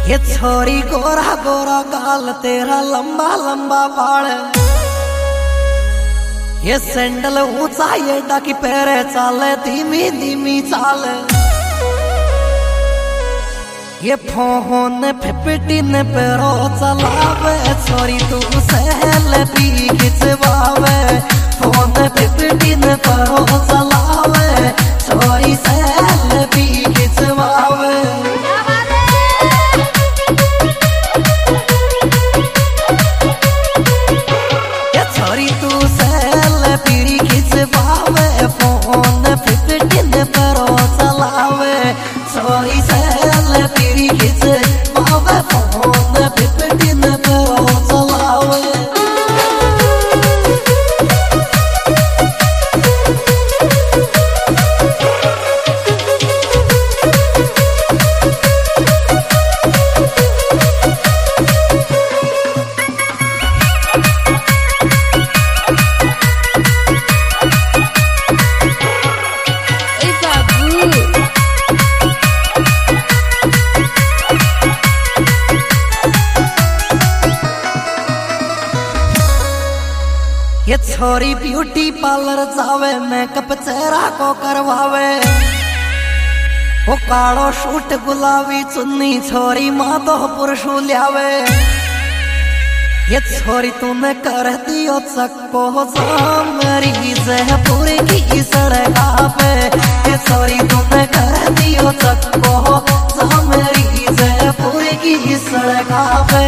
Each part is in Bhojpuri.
ये छोरी गोरा गोरा गाल तेरा लंबा लंबा बाल, ये सैंडल ऊंचा ये डाकी पैरे चाले धीमी धीमी चाल, ये फोन फिपटी ने पैरो चलावे छोरी तू सेल्फी खिंचवावे, फोन फिपटी ने पैरो चलावे छोरी सेल्फी खिंचवावे। ये छोरी तू सेल्फी खिंचवावे, फोन फिपटी ने पैरो चलावे छोरी सेल्फी खिंचवावे, फोन फिपटी ने पैरो चलावे। ये छोरी ब्यूटी पार्लर जावे, मेकअप चेहरा को करवावे, वो कालो शूट गुलाबी चुन्नी छोरी माधोपुर शू लियावे। ये छोरी तूने कर दियो चक्को सामरी जयपुर की सड़का पे, ये छोरी तूने कर दियो चक्को सामरी जयपुर की सड़का पे।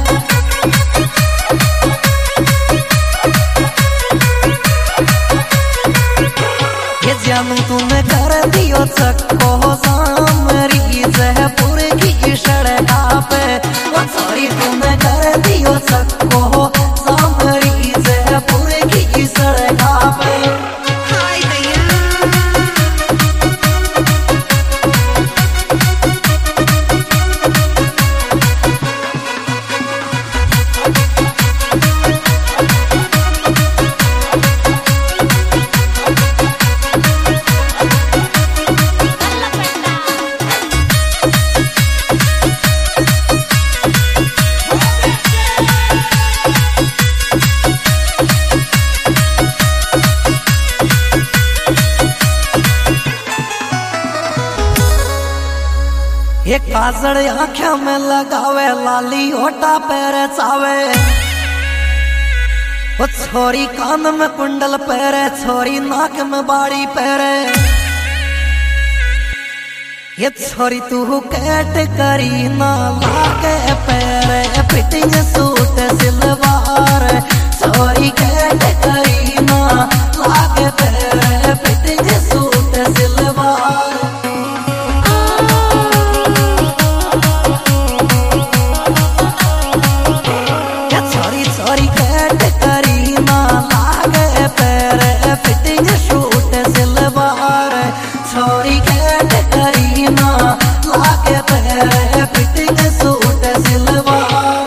जानू तूने कर दियो चक्को सामरी जयपुर की सड़का पे, वो छोरी तूने कर दियो चक्को सामरी जयपुर की सड़का पे। ये काजल आँखों में लगावे, लाली होठा पैरे चावे, वो छोरी कान में कुंडल पैरे, छोरी नाक में बाड़ी पैरे। ये छोरी तू कैट करी ना लागे पैरे, फिटिंग सूट सिलवार, छोरी कैट करी ना लागे पैरे, फिटिंग सूट सिलवार। छोरी कैट करी ना लागे पैरे, फिटिंग शूट सिलवार, छोरी कैट करी ना लागे पैरे, फिटिंग सूट सिलवार।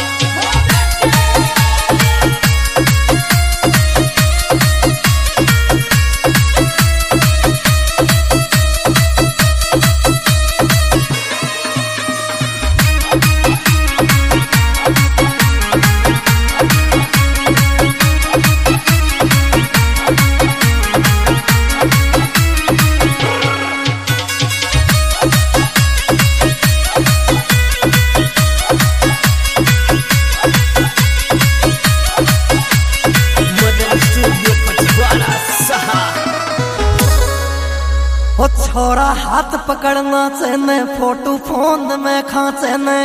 वो छोरा हाथ पकड़ना चेने, फोटो फोन में खाचेने,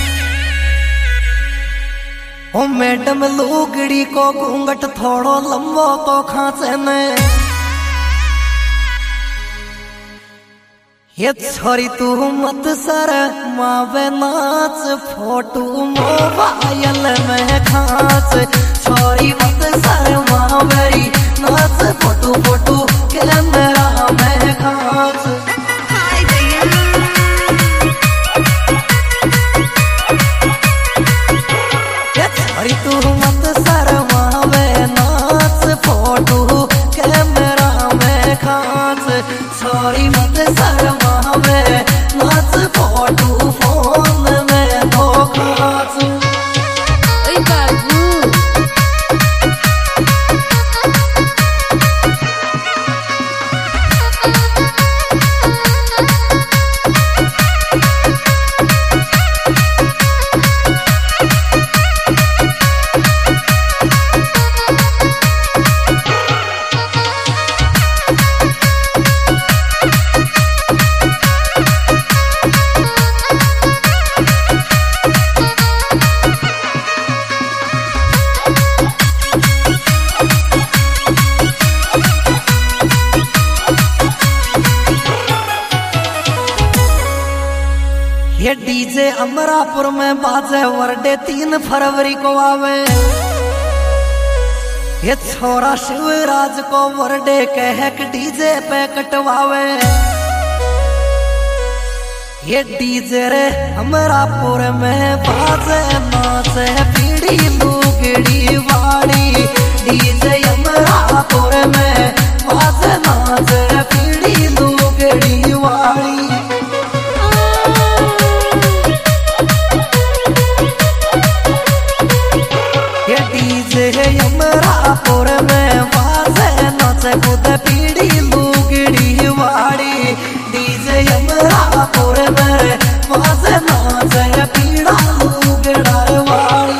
ओ मैडम लुगड़ी को घूंघट थोड़ो लंबो तो खाचेने। ये छोरी तू मत सर मावे नाच, फोटो मोबाइल में खाच, छोरी मत सर मावेरी नाच, फोटो फोटो कैमरा में खाच। ये छोरी तू मत सर मावे नाच, फोटो कैमरा में खाच, छोरी मत सर मावे नाच, फोटो फोन में ये डीजे अमरापुर में बाजे वर्डे 3 फरवरी को आवे। ये छोरा शिवराज को वर्डे कह के डीजे पे कटवावे। ये डीजे रे अमरापुर में बाजे नाचे पीड़ी लुगड़ी वाली। डीजे अमरापुर में बाजे नाचे पीड़ी लुगड़ी वाली। ये डीजे अमरापुर में बाजे नाचे खुद पीड़ी लुगड़ी वाली। डीजे अमरापुर में बाजे नाचे पीड़ा लुगड़ा वाली।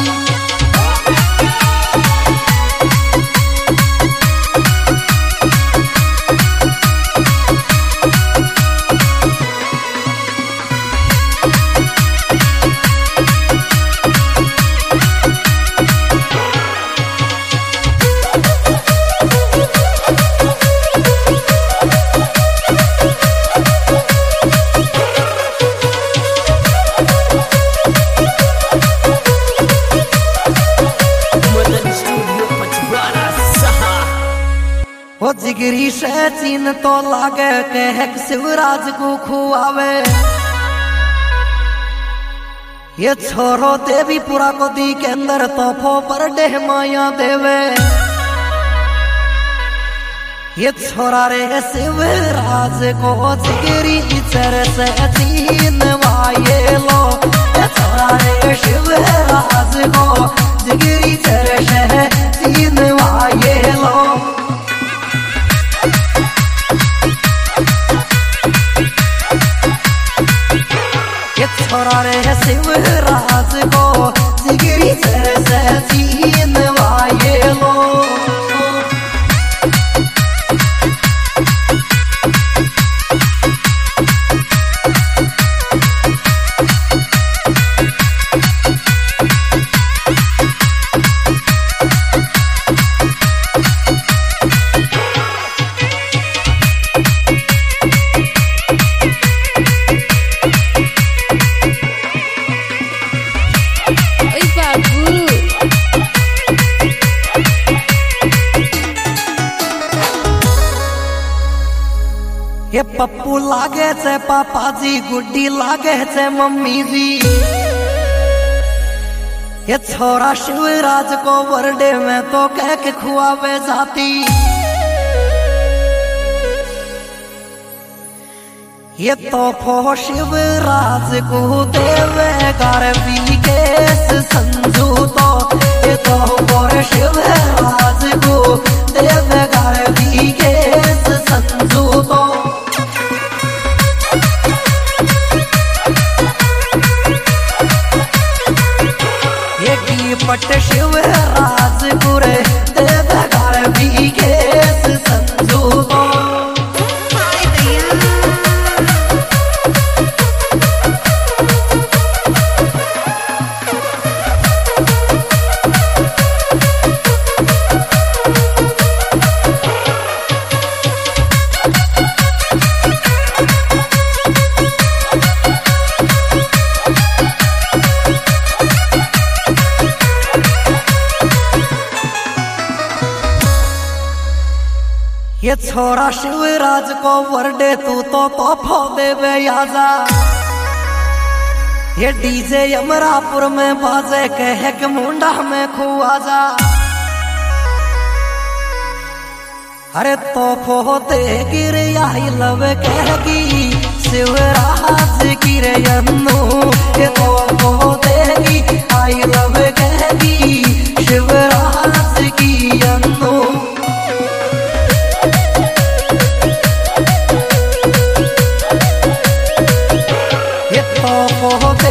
वो जिगरी से चीन तो लागे कह शिवराज को खुआवे। ये छोरो देवीपुरा को दी के अंदर तोफो पर डेह माया देवे। ये छोरा रे शिवराज को जिगरी चर से चीन वाये लो। ये छोरा रे शिवराज को जिगरी चर से चीन वाये लो। छोरा रे शिवराज को जिगरी चर से चीन वाये लो। ये पप्पू लागे से पापा जी, गुड्डी लागे से मम्मी जी। ये छोरा शिवराज को बर्थडे में तो कह के खुआवे जाती। ये तो शिवराज को देवे गारवी केस संजू तो। ये तो शिवराज को देवे गारवी केस संजू तो। पट शिवराज पूरे देवे गारवी केस संजू तो। ये छोरा शिवराज को बर्थडे तू तो तोहफा देवे आजा। ये डीजे अमरापुर में बाजे कह के मुंडा में खुआ जा। अरे तोहफो दे गिर आई लव कहेगी शिवराज की रे अन्नू। ये तोहफो देगी आई लव कहेगी शिवराज की अन्नू। हो